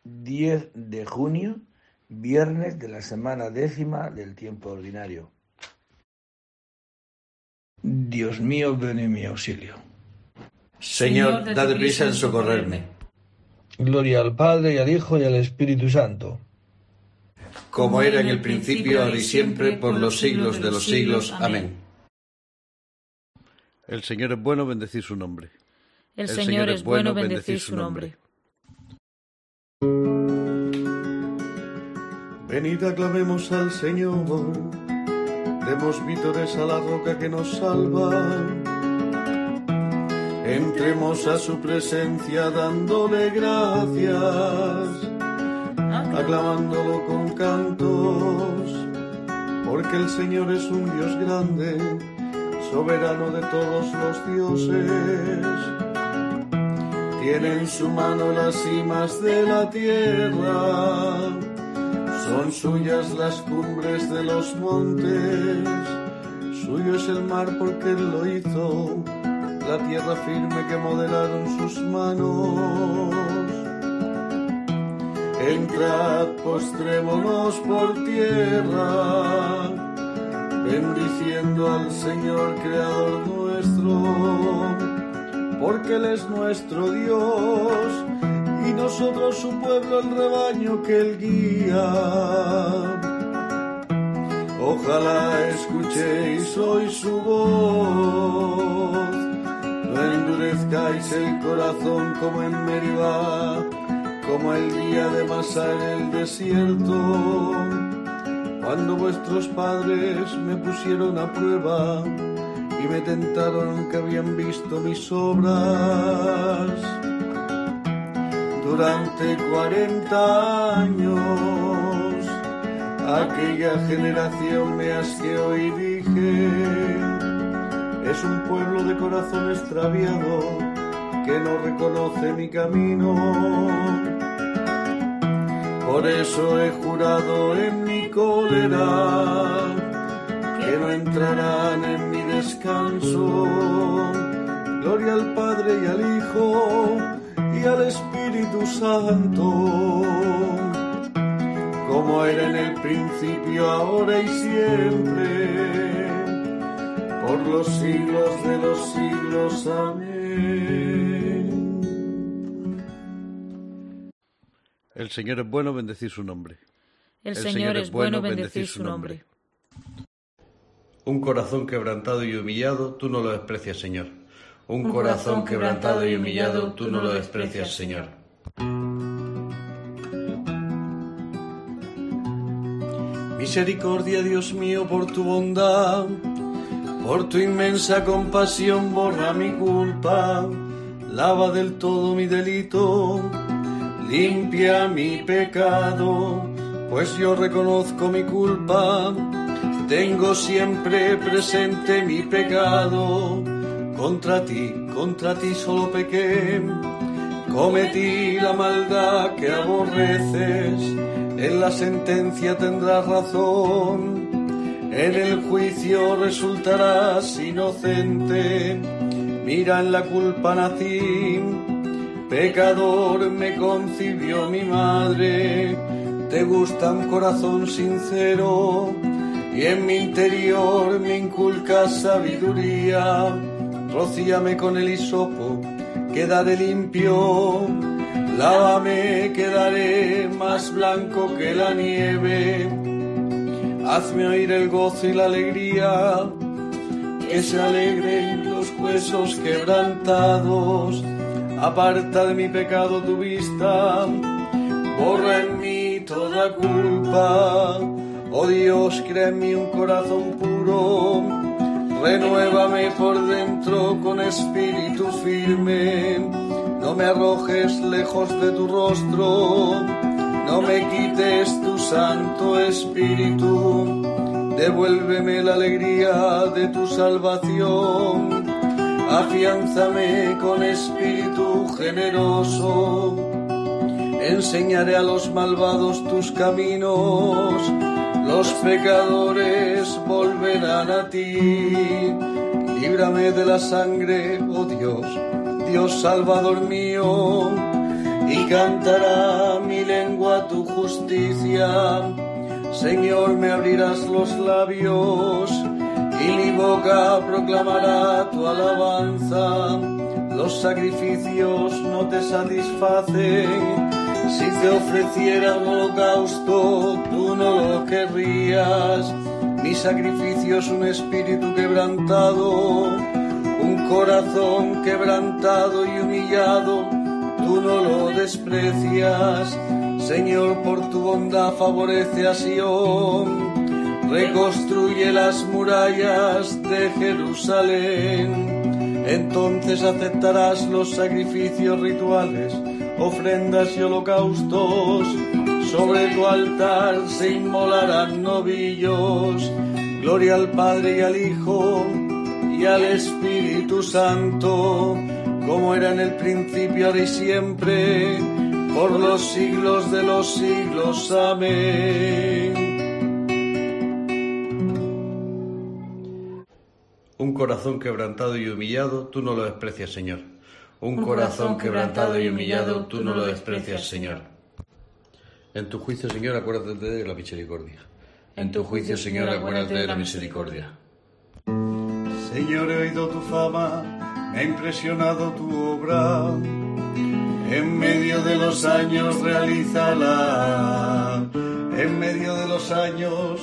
10 de junio, viernes de la semana 10ª del tiempo ordinario. Dios mío, ven en mi auxilio. Señor, date prisa en socorrerme. Gloria al Padre, y al Hijo, y al Espíritu Santo. Como era en el principio, ahora y siempre, por los siglos de los siglos. Amén. El Señor es bueno, bendecid su nombre. El Señor es bueno, bendecid su nombre. Venid, aclamemos al Señor, demos vítores a la roca que nos salva. Entremos a su presencia dándole gracias, aclamándolo con cantos, porque el Señor es un Dios grande, soberano de todos los dioses. Tiene en su mano las cimas de la tierra, son suyas las cumbres de los montes, suyo es el mar porque Él lo hizo, la tierra firme que modelaron sus manos. Entrad, postrémonos por tierra, bendiciendo al Señor Creador nuestro, porque Él es nuestro Dios, y nosotros su pueblo, el rebaño que Él guía. Ojalá escuchéis hoy su voz, no endurezcáis el corazón como en Meribá, como el día de Masá en el desierto, cuando vuestros padres me pusieron a prueba y me tentaron aunque habían visto mis obras. Durante 40 años aquella generación me asqueó y dije: es un pueblo de corazón extraviado que no reconoce mi camino. Por eso he jurado en mi cólera que no entrarán en mi descanso. Gloria al Padre y al Hijo y al Espíritu Santo, como era en el principio, ahora y siempre, por los siglos de los siglos. Amén. El Señor es bueno, bendecid su nombre. El Señor es bueno, bendecid su nombre. Un corazón quebrantado y humillado, tú no lo desprecias, Señor. Un corazón quebrantado y humillado, tú no lo desprecias, Señor. Misericordia, Dios mío, por tu bondad, por tu inmensa compasión, borra mi culpa, lava del todo mi delito, limpia mi pecado, pues yo reconozco mi culpa, tengo siempre presente mi pecado. Contra ti solo pequé, cometí la maldad que aborreces, en la sentencia tendrás razón, en el juicio resultarás inocente, mira en la culpa nací, pecador me concibió mi madre, te gusta un corazón sincero, y en mi interior me inculcas sabiduría. Rocíame con el hisopo, quedaré limpio, lávame, quedaré más blanco que la nieve. Hazme oír el gozo y la alegría, que se alegren los huesos quebrantados. Aparta de mi pecado tu vista, borra en mí toda culpa. Oh Dios, crea en mí un corazón puro, renuévame por dentro con espíritu firme, no me arrojes lejos de tu rostro, no me quites tu santo espíritu, devuélveme la alegría de tu salvación, afiánzame con espíritu generoso, enseñaré a los malvados tus caminos, los pecadores volverán a ti. Líbrame de la sangre, oh Dios, Dios salvador mío, y cantará mi lengua tu justicia. Señor, me abrirás los labios y mi boca proclamará tu alabanza. Los sacrificios no te satisfacen. Si te ofreciera un holocausto, tú no lo querrías. Mi sacrificio es un espíritu quebrantado, un corazón quebrantado y humillado, tú no lo desprecias. Señor, por tu bondad favorece a Sión, reconstruye las murallas de Jerusalén. Entonces aceptarás los sacrificios rituales, ofrendas y holocaustos. Sobre tu altar se inmolarán novillos. Gloria al Padre y al Hijo y al Espíritu Santo, como era en el principio, ahora y siempre, por los siglos de los siglos. Amén. Un corazón quebrantado y humillado, tú no lo desprecias, Señor. Un corazón quebrantado y humillado, tú no lo desprecias, Señor. En tu juicio, Señor, acuérdate de la misericordia. En tu juicio, Señor, acuérdate de la misericordia. Señor, he oído tu fama, me ha impresionado tu obra. En medio de los años realízala, en medio de los años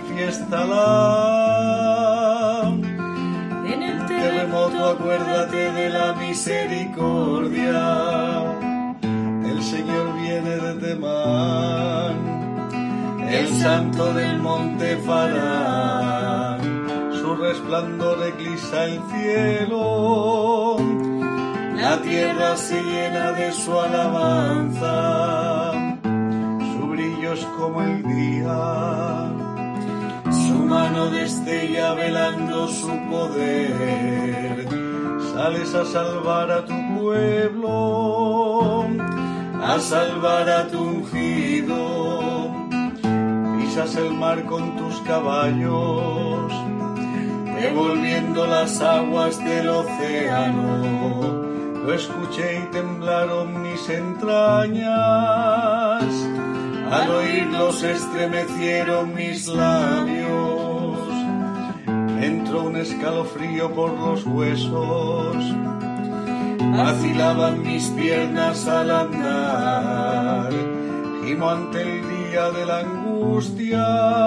manifiéstala. En el terremoto acuérdate de la misericordia. El Señor viene de Temán, el santo del monte Farán. Su resplandor eclipsa el cielo, la tierra se llena de su alabanza. Su brillo es como el día, su mano destella velando su poder. Sales a salvar a tu pueblo, a salvar a tu ungido. Pisas el mar con tus caballos, revolviendo las aguas del océano. Lo escuché y temblaron mis entrañas, al oírlo se estremecieron mis labios. Entró un escalofrío por los huesos, vacilaban mis piernas al andar. Gimo ante el día de la angustia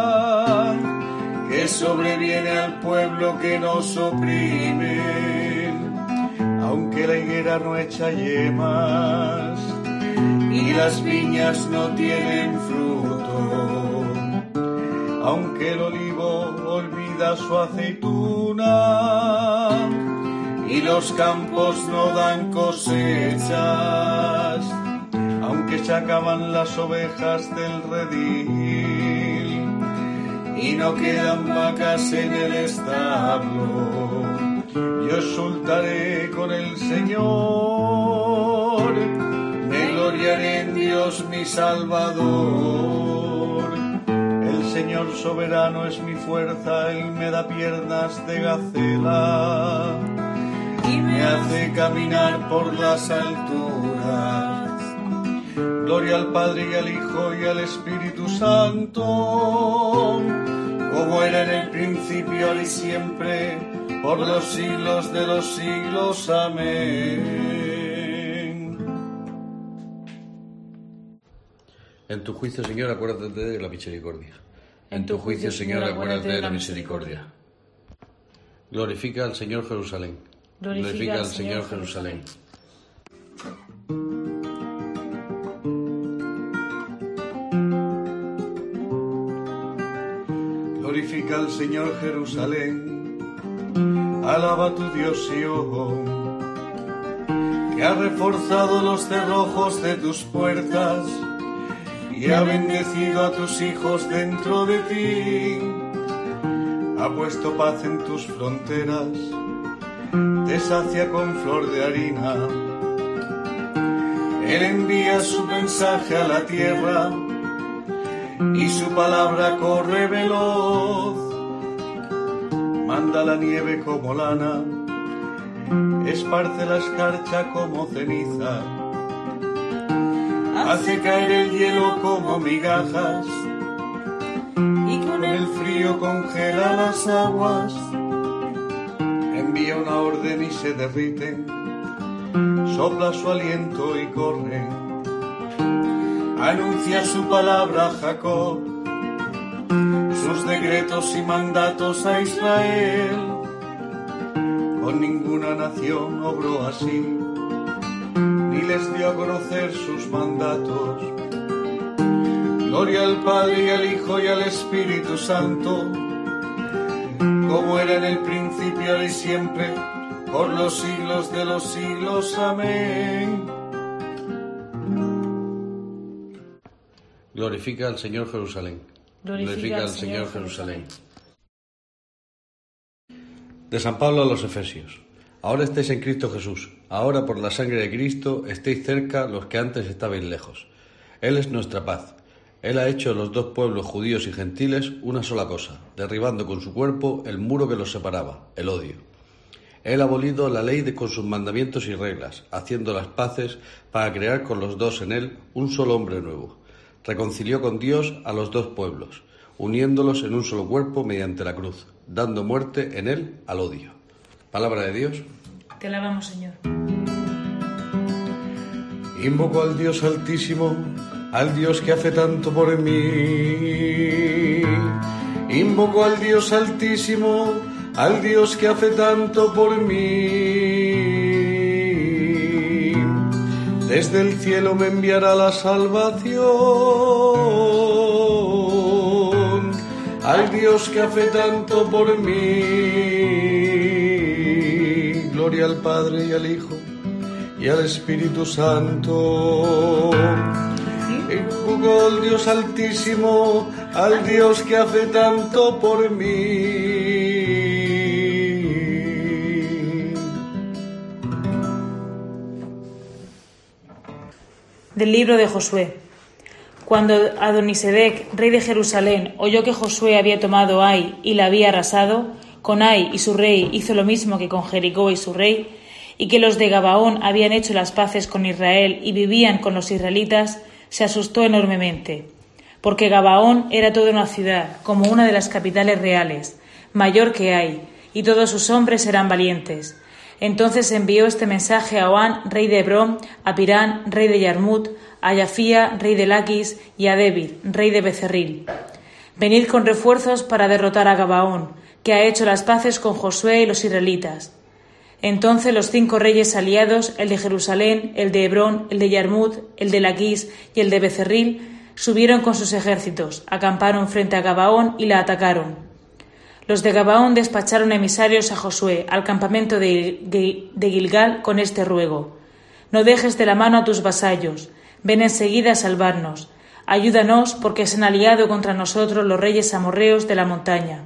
que sobreviene al pueblo que nos oprime. Aunque la higuera no echa yemas y las viñas no tienen fruto, aunque el olivo olvida su aceituna y los campos no dan cosechas, aunque se acaban las ovejas del redil y no quedan vacas en el establo, yo exultaré con el Señor, me gloriaré en Dios mi Salvador. El Señor soberano es mi fuerza, Él me da piernas de gacela y me hace caminar por las alturas. Gloria al Padre y al Hijo y al Espíritu Santo, como era en el principio, ahora y siempre, por los siglos de los siglos. Amén. En tu juicio, Señor, acuérdate de la misericordia. En tu juicio, Señor, acuérdate de la misericordia. Glorifica al Señor Jerusalén. Glorifica al Señor Jerusalén. Glorifica al Señor Jerusalén, alaba a tu Dios Sion, que ha reforzado los cerrojos de tus puertas y ha bendecido a tus hijos dentro de ti. Ha puesto paz en tus fronteras, te sacia con flor de harina. Él envía su mensaje a la tierra y su palabra corre veloz. Manda la nieve como lana, esparce la escarcha como ceniza. hace caer el hielo como migajas, y con el frío congela las aguas, envía una orden y se derriten, sopla su aliento y corre, anuncia su palabra a Jacob, sus decretos y mandatos a Israel. Con ninguna nación obró así, ni les dio a conocer sus mandatos. Gloria al Padre y al Hijo y al Espíritu Santo, como era en el principio, ahora y siempre, por los siglos de los siglos. Amén. Glorifica al Señor Jerusalén. Glorifica al Señor Jerusalén. De San Pablo a los Efesios. Ahora estáis en Cristo Jesús. Ahora por la sangre de Cristo estéis cerca los que antes estabais lejos. Él es nuestra paz. Él ha hecho de los dos pueblos, judíos y gentiles, una sola cosa, derribando con su cuerpo el muro que los separaba, el odio. Él ha abolido la ley con sus mandamientos y reglas, haciendo las paces para crear con los dos en él un solo hombre nuevo. Reconcilió con Dios a los dos pueblos, uniéndolos en un solo cuerpo mediante la cruz, dando muerte en él al odio. Palabra de Dios. Te alabamos, Señor. Invoco al Dios Altísimo, al Dios que hace tanto por mí. Invoco al Dios Altísimo, al Dios que hace tanto por mí. Desde el cielo me enviará la salvación, al Dios que hace tanto por mí. Gloria al Padre y al Hijo y al Espíritu Santo. Invoco al Dios Altísimo, al Dios que hace tanto por mí. Del libro de Josué. Cuando Adonisedec, rey de Jerusalén, oyó que Josué había tomado Ai y la había arrasado, con Ai y su rey hizo lo mismo que con Jericó y su rey, y que los de Gabaón habían hecho las paces con Israel y vivían con los israelitas, se asustó enormemente, porque Gabaón era toda una ciudad, como una de las capitales reales, mayor que Ai, y todos sus hombres eran valientes. Entonces envió este mensaje a Oán, rey de Hebrón, a Pirán, rey de Yarmut, a Yafía, rey de Laquis, y a Debir, rey de Becerril. Venid con refuerzos para derrotar a Gabaón, que ha hecho las paces con Josué y los israelitas. Entonces los 5 reyes aliados, el de Jerusalén, el de Hebrón, el de Yarmut, el de Laquis y el de Becerril, subieron con sus ejércitos, acamparon frente a Gabaón y la atacaron. Los de Gabaón despacharon emisarios a Josué al campamento de Gilgal con este ruego: no dejes de la mano a tus vasallos, ven enseguida a salvarnos, ayúdanos porque se han aliado contra nosotros los reyes amorreos de la montaña.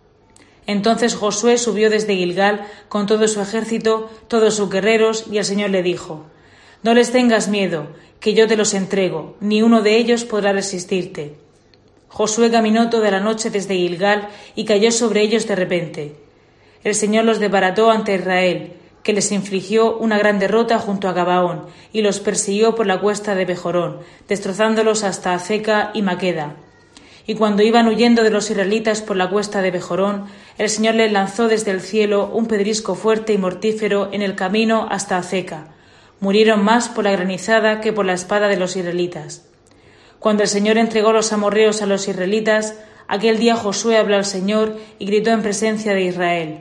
Entonces Josué subió desde Gilgal con todo su ejército, todos sus guerreros, y el Señor le dijo: no les tengas miedo, que yo te los entrego, ni uno de ellos podrá resistirte. Josué caminó toda la noche desde Gilgal y cayó sobre ellos de repente. El Señor los desbarató ante Israel, que les infligió una gran derrota junto a Gabaón, y los persiguió por la cuesta de Bejorón, destrozándolos hasta Azeca y Maqueda. Y cuando iban huyendo de los israelitas por la cuesta de Bejorón, el Señor les lanzó desde el cielo un pedrisco fuerte y mortífero en el camino hasta Azeca. Murieron más por la granizada que por la espada de los israelitas. Cuando el Señor entregó los amorreos a los israelitas, aquel día Josué habló al Señor y gritó en presencia de Israel: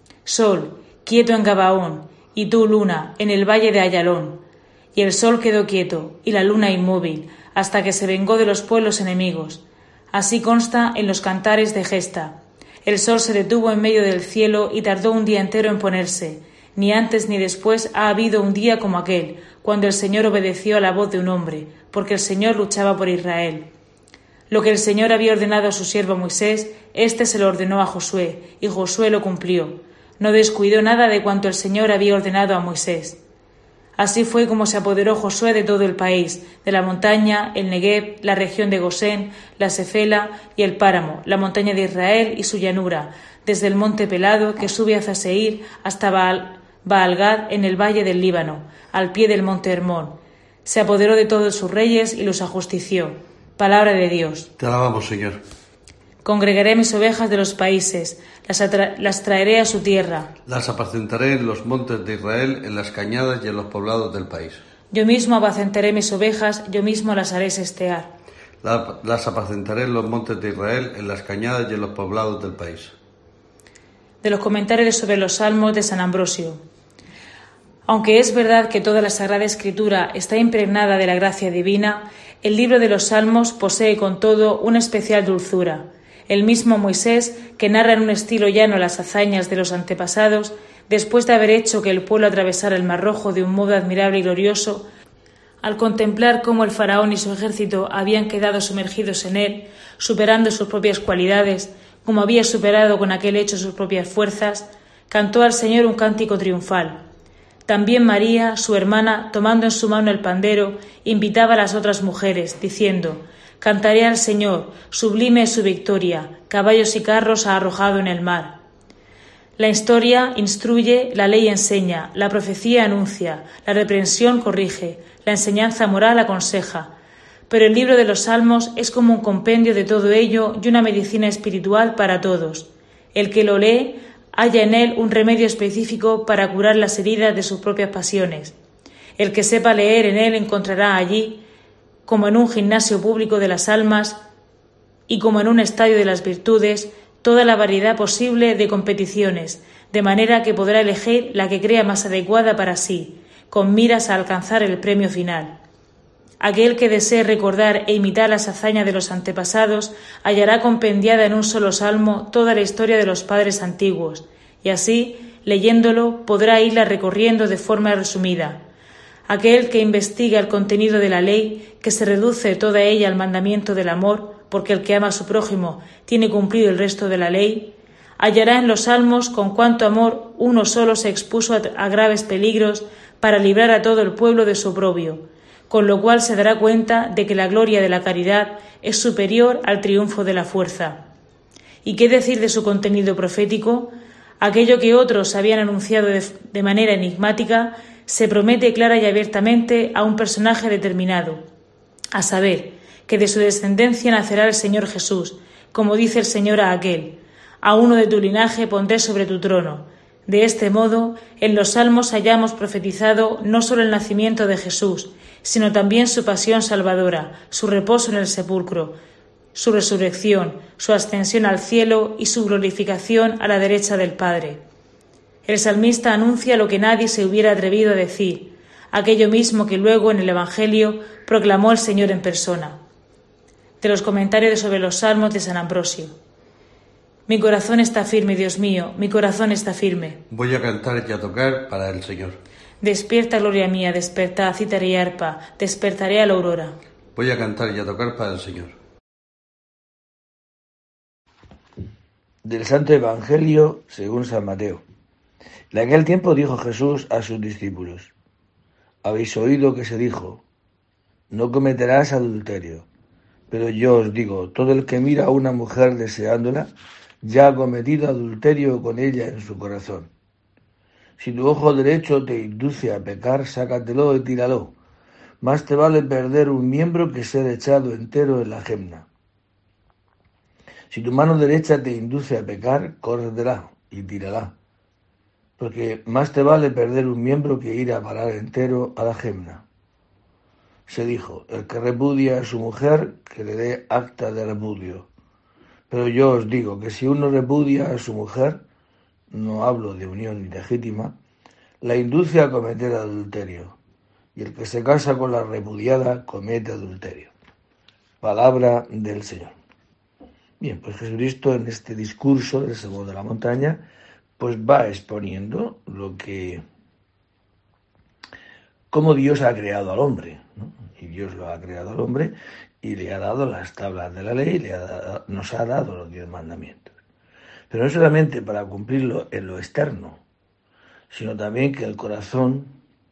Sol, quieto en Gabaón, y tú, luna, en el valle de Ayalón. Y el sol quedó quieto, y la luna inmóvil, hasta que se vengó de los pueblos enemigos. Así consta en los cantares de Gesta. El sol se detuvo en medio del cielo y tardó un día entero en ponerse. Ni antes ni después ha habido un día como aquel, cuando el Señor obedeció a la voz de un hombre, porque el Señor luchaba por Israel. Lo que el Señor había ordenado a su siervo Moisés, éste se lo ordenó a Josué, y Josué lo cumplió. No descuidó nada de cuanto el Señor había ordenado a Moisés. Así fue como se apoderó Josué de todo el país, de la montaña, el Negueb, la región de Gosén, la Sefela y el páramo, la montaña de Israel y su llanura, desde el monte Pelado que sube hacia Seir hasta Baal-Gad en el valle del Líbano, al pie del monte Hermón. Se apoderó de todos sus reyes y los ajustició. Palabra de Dios. Te alabamos, Señor. Congregaré mis ovejas de los países, las traeré a su tierra. Las apacentaré en los montes de Israel, en las cañadas y en los poblados del país. Yo mismo apacentaré mis ovejas, yo mismo las haré sestear. Las apacentaré en los montes de Israel, en las cañadas y en los poblados del país. De los comentarios sobre los Salmos de San Ambrosio. Aunque es verdad que toda la Sagrada Escritura está impregnada de la gracia divina, el libro de los Salmos posee con todo una especial dulzura. El mismo Moisés, que narra en un estilo llano las hazañas de los antepasados, después de haber hecho que el pueblo atravesara el Mar Rojo de un modo admirable y glorioso, al contemplar cómo el faraón y su ejército habían quedado sumergidos en él, superando sus propias cualidades, como había superado con aquel hecho sus propias fuerzas, cantó al Señor un cántico triunfal. También María, su hermana, tomando en su mano el pandero, invitaba a las otras mujeres, diciendo: «Cantaré al Señor, sublime es su victoria, caballos y carros ha arrojado en el mar». La historia instruye, la ley enseña, la profecía anuncia, la reprensión corrige, la enseñanza moral aconseja. Pero el libro de los Salmos es como un compendio de todo ello y una medicina espiritual para todos. El que lo lee halla en él un remedio específico para curar las heridas de sus propias pasiones. El que sepa leer en él encontrará allí, como en un gimnasio público de las almas y como en un estadio de las virtudes, toda la variedad posible de competiciones, de manera que podrá elegir la que crea más adecuada para sí, con miras a alcanzar el premio final. Aquel que desee recordar e imitar las hazañas de los antepasados hallará compendiada en un solo salmo toda la historia de los padres antiguos, y así, leyéndolo, podrá irla recorriendo de forma resumida. Aquel que investiga el contenido de la ley, que se reduce toda ella al mandamiento del amor, porque el que ama a su prójimo tiene cumplido el resto de la ley, hallará en los salmos con cuánto amor uno solo se expuso a graves peligros para librar a todo el pueblo de su oprobio, con lo cual se dará cuenta de que la gloria de la caridad es superior al triunfo de la fuerza. ¿Y qué decir de su contenido profético? Aquello que otros habían anunciado de manera enigmática se promete clara y abiertamente a un personaje determinado, a saber, que de su descendencia nacerá el Señor Jesús, como dice el Señor a aquel: «A uno de tu linaje pondré sobre tu trono». De este modo, en los Salmos hayamos profetizado no solo el nacimiento de Jesús, sino también su pasión salvadora, su reposo en el sepulcro, su resurrección, su ascensión al cielo y su glorificación a la derecha del Padre. El salmista anuncia lo que nadie se hubiera atrevido a decir, aquello mismo que luego en el Evangelio proclamó el Señor en persona. De los comentarios sobre los Salmos de San Ambrosio. Mi corazón está firme, Dios mío, mi corazón está firme. Voy a cantar y a tocar para el Señor. Despierta, gloria mía, despertad, cítara y arpa, despertaré a la aurora. Voy a cantar y a tocar para el Señor. Del Santo Evangelio según San Mateo. En aquel tiempo dijo Jesús a sus discípulos: «Habéis oído que se dijo: no cometerás adulterio. Pero yo os digo, todo el que mira a una mujer deseándola, ya ha cometido adulterio con ella en su corazón. Si tu ojo derecho te induce a pecar, sácatelo y tíralo. Más te vale perder un miembro que ser echado entero en la gemna. Si tu mano derecha te induce a pecar, córretela y tírala. Porque más te vale perder un miembro que ir a parar entero a la gemna». Se dijo: «El que repudia a su mujer, que le dé acta de repudio». Pero yo os digo que si uno repudia a su mujer, no hablo de unión ilegítima, la induce a cometer adulterio, y el que se casa con la repudiada comete adulterio. Palabra del Señor. Bien, pues Jesucristo en este discurso del Sermón de la Montaña, pues va exponiendo cómo Dios ha creado al hombre, ¿no? Y Dios lo ha creado al hombre y le ha dado las tablas de la ley, nos ha dado los 10 mandamientos. Pero no solamente para cumplirlo en lo externo, sino también que el corazón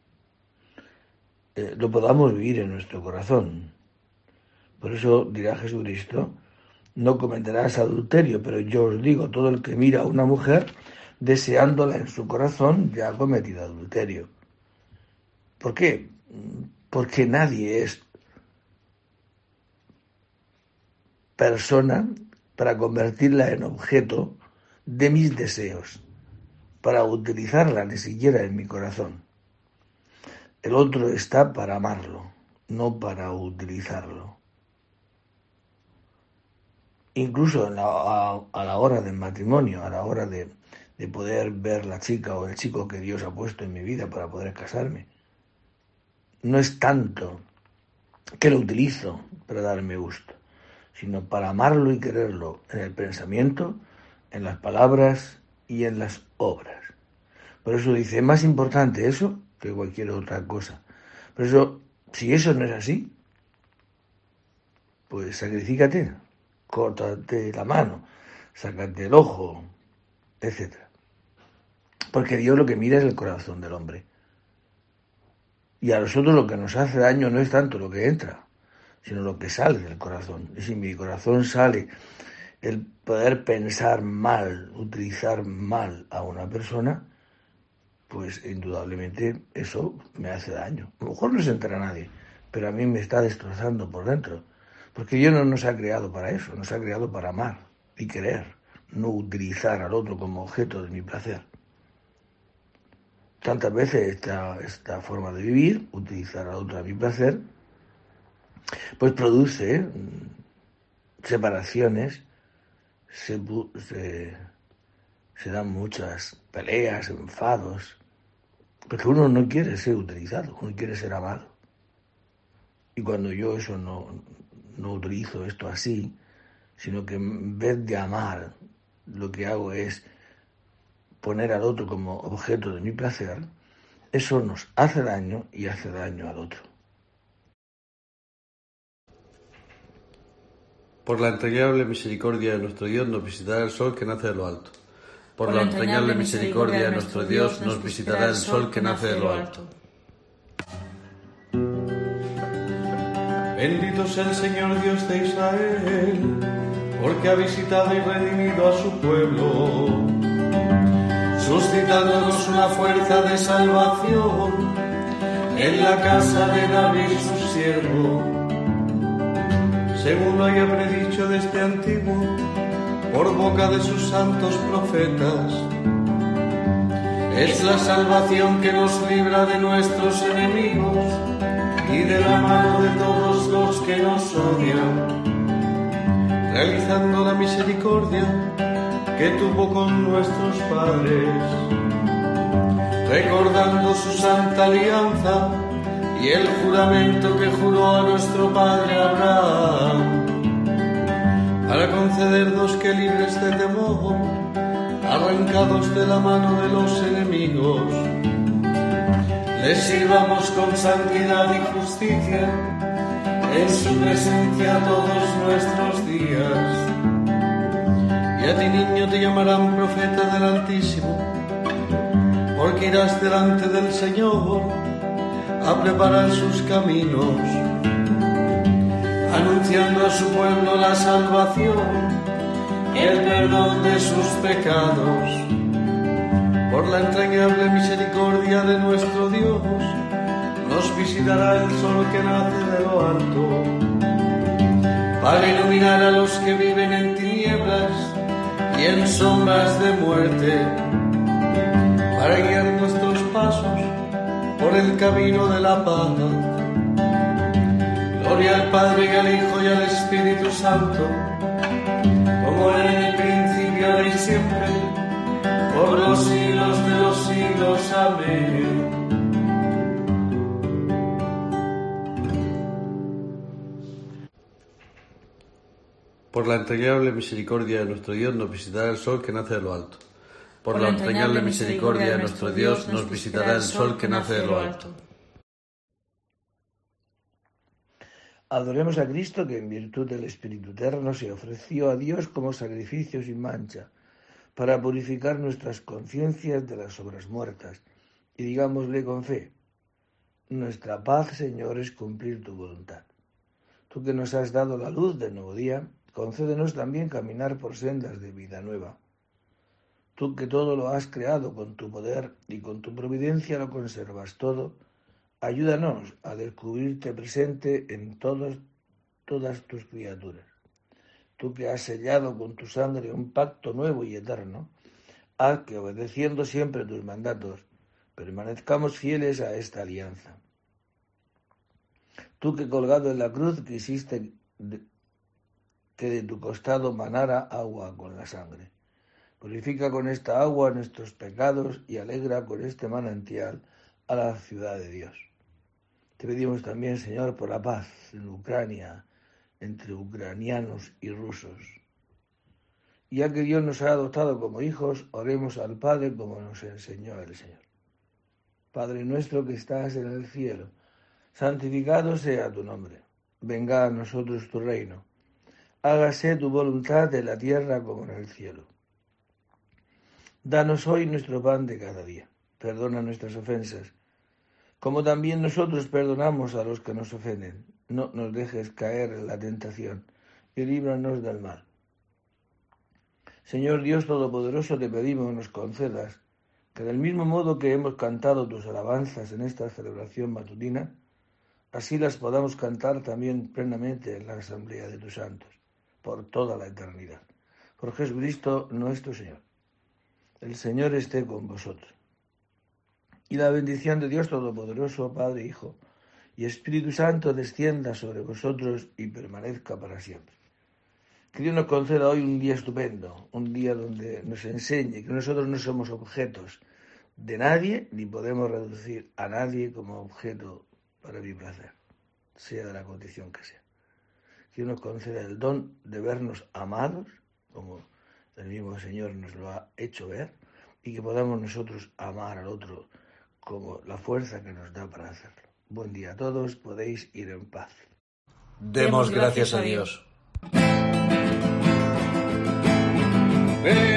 lo podamos vivir en nuestro corazón. Por eso dirá Jesucristo: no cometerás adulterio, pero yo os digo, todo el que mira a una mujer deseándola en su corazón ya ha cometido adulterio. ¿Por qué? porque nadie es persona para convertirla en objeto de mis deseos, para utilizarla ni siquiera en mi corazón. El otro está para amarlo, no para utilizarlo. Incluso a la hora del matrimonio, a la hora de poder ver la chica o el chico que Dios ha puesto en mi vida para poder casarme, no es tanto que lo utilizo para darme gusto, sino para amarlo y quererlo en el pensamiento, en las palabras y en las obras. Por eso dice, es más importante eso que cualquier otra cosa. Por eso, si eso no es así, pues sacrifícate, córtate la mano, sácate el ojo, etc. Porque Dios lo que mira es el corazón del hombre. Y a nosotros lo que nos hace daño no es tanto lo que entra, sino lo que sale del corazón. Y si mi corazón sale el poder pensar mal, utilizar mal a una persona, pues indudablemente eso me hace daño. A lo mejor no se entera nadie, pero a mí me está destrozando por dentro. Porque Dios no nos ha creado para eso, nos ha creado para amar y querer, no utilizar al otro como objeto de mi placer. Tantas veces esta forma de vivir, utilizar al otro a mi placer, pues produce separaciones, se dan muchas peleas, enfados, porque uno no quiere ser utilizado, uno quiere ser amado. Y cuando yo eso no utilizo esto así, sino que en vez de amar, lo que hago es poner al otro como objeto de mi placer, eso nos hace daño y hace daño al otro. Por la entrañable misericordia de nuestro Dios nos visitará el sol que nace de lo alto. Por la entrañable misericordia de nuestro Dios nos visitará el sol que nace de lo alto. Bendito sea el Señor Dios de Israel, porque ha visitado y redimido a su pueblo, suscitándonos una fuerza de salvación en la casa de David su siervo, según lo haya predicho desde antiguo por boca de sus santos profetas. Es la salvación que nos libra de nuestros enemigos y de la mano de todos los que nos odian, realizando la misericordia que tuvo con nuestros padres, recordando su santa alianza y el juramento que juró a nuestro padre Abraham, para concedernos que libres de temor, arrancados de la mano de los enemigos, les sirvamos con santidad y justicia en su presencia todos nuestros días. Y a ti, niño, te llamarán profeta del Altísimo, porque irás delante del Señor a preparar sus caminos, anunciando a su pueblo la salvación y el perdón de sus pecados. Por la entrañable misericordia de nuestro Dios nos visitará el sol que nace de lo alto, para iluminar a los que viven en tinieblas y en sombras de muerte, para guiar nuestros pasos por el camino de la paz. Gloria al Padre, y al Hijo, y al Espíritu Santo, como era en el principio, ahora y siempre, por los siglos de los siglos. Amén. Por la entrañable misericordia de nuestro Dios nos visitará el sol que nace de lo alto. Por la entrañable misericordia de nuestro Dios nos visitará el sol que nace de lo alto. Adoremos a Cristo, que en virtud del Espíritu Eterno se ofreció a Dios como sacrificio sin mancha, para purificar nuestras conciencias de las obras muertas, y digámosle con fe: nuestra paz, Señor, es cumplir tu voluntad. Tú que nos has dado la luz del nuevo día, concédenos también caminar por sendas de vida nueva. Tú que todo lo has creado con tu poder y con tu providencia lo conservas todo, Ayúdanos a descubrirte presente en todas tus criaturas. Tú que has sellado con tu sangre un pacto nuevo y eterno, haz que, obedeciendo siempre tus mandatos, permanezcamos fieles a esta alianza. Tú que colgado en la cruz quisiste que de tu costado manara agua con la sangre. Purifica con esta agua nuestros pecados y alegra con este manantial a la ciudad de Dios. Te pedimos también, Señor, por la paz en Ucrania, entre ucranianos y rusos. Ya que Dios nos ha adoptado como hijos, oremos al Padre como nos enseñó el Señor. Padre nuestro que estás en el cielo, santificado sea tu nombre. Venga a nosotros tu reino. Hágase tu voluntad en la tierra como en el cielo. Danos hoy nuestro pan de cada día. Perdona nuestras ofensas, como también nosotros perdonamos a los que nos ofenden. No nos dejes caer en la tentación y líbranos del mal. Señor Dios Todopoderoso, te pedimos nos concedas que del mismo modo que hemos cantado tus alabanzas en esta celebración matutina, así las podamos cantar también plenamente en la asamblea de tus santos, por toda la eternidad. Por Jesucristo nuestro Señor. El Señor esté con vosotros. Y la bendición de Dios Todopoderoso, Padre, Hijo y Espíritu Santo descienda sobre vosotros y permanezca para siempre. Que Dios nos conceda hoy un día estupendo, un día donde nos enseñe que nosotros no somos objetos de nadie, ni podemos reducir a nadie como objeto para mi placer, sea de la condición que sea. Que Dios nos conceda el don de vernos amados, como el mismo Señor nos lo ha hecho ver, y que podamos nosotros amar al otro como la fuerza que nos da para hacerlo. Buen día a todos, podéis ir en paz. Demos gracias a Dios. Ven